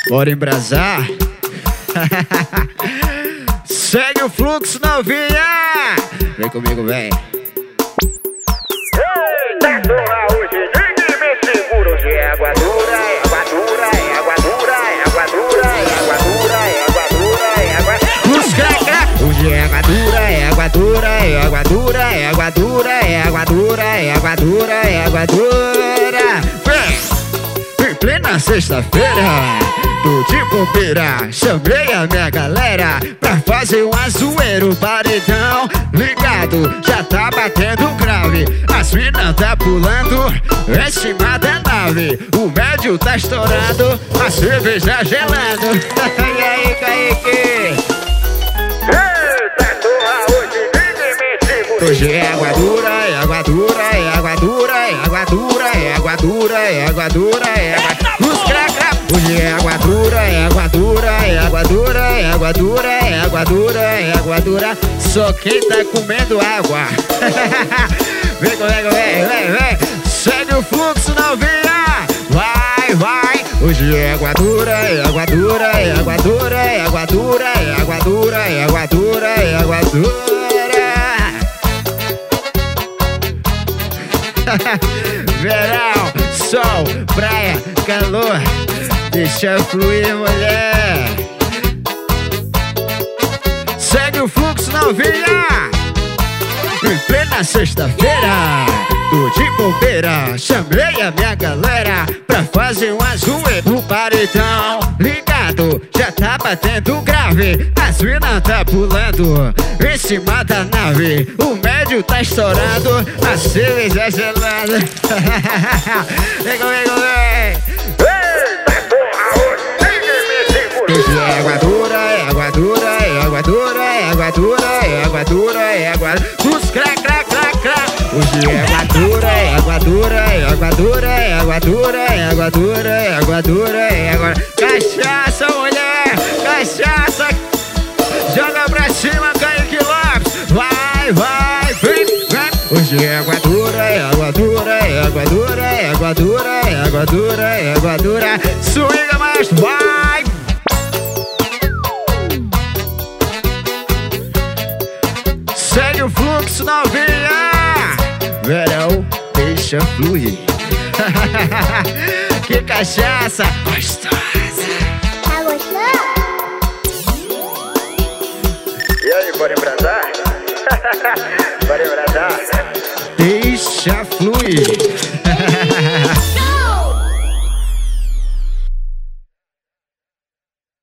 Bora embrasar. Segue o fluxo, novinha. Vem comigo, vem. Eita, porra, hoje ninguém me segura. Hoje é água dura, é água dura, é água dura, é água dura, é água dura, é água dura, é água dura. Os craca. Hoje é água dura, é água dura, é água dura, é água dura, é água dura, é água dura, é água dura. Vem, em plena sexta-feira, tô de bobeira, chamei a minha galera pra fazer um azueiro, paredão ligado, já tá batendo grave. As minas tá pulando em cima da nave, o médio tá estourando, a cerveja gelando. E aí, Kaique? Eita, porra, hoje ninguém me segura. Hoje é água dura, é água dura, é água dura, é água dura, é água dura, é água dura, é água. Os craca. Hoje é água dura, é água dura, é água dura, é água dura, é água dura, é água dura. Só quem tá comendo água. Vem comigo, vem. Segue o fluxo, novinha. Vai, vai. Hoje é água dura, é água dura, é água dura, é água dura, é água dura, é água dura, é água dura. Verão, sol, praia, calor, deixa fluir, mulher. Segue o fluxo, novinha. Em plena sexta-feira, tô de bobeira, chamei a minha galera pra fazer um azueiro, o paredão ligado, já tá batendo grave. As minas tá pulando em cima da nave, o médio tá estourando, a cerveja gelada. Vem comigo, vem. Eita, porra, hoje ninguém me segura. Hoje é água dura, é água dura, é água dura, é água dura, é água dura, é água dura. Os crac, crac, crac, crac. Hoje é água dura, é água dura, é água dura, é água dura, é água dura, é água dura, é água. Cachaça, mulher, cachaça. Joga pra cima, Kaique Lopes. Vai, vai, vem, vem. Hoje é água dura, é água dura, é água dura, é água dura, é água dura, é água dura. Swinga mais, vai. Segue o fluxo, novinha. Verão, deixa fluir. Que cachaça gostosa. Tá gostando? E aí, bora embrasar? Bora embrasar? Deixa fluir.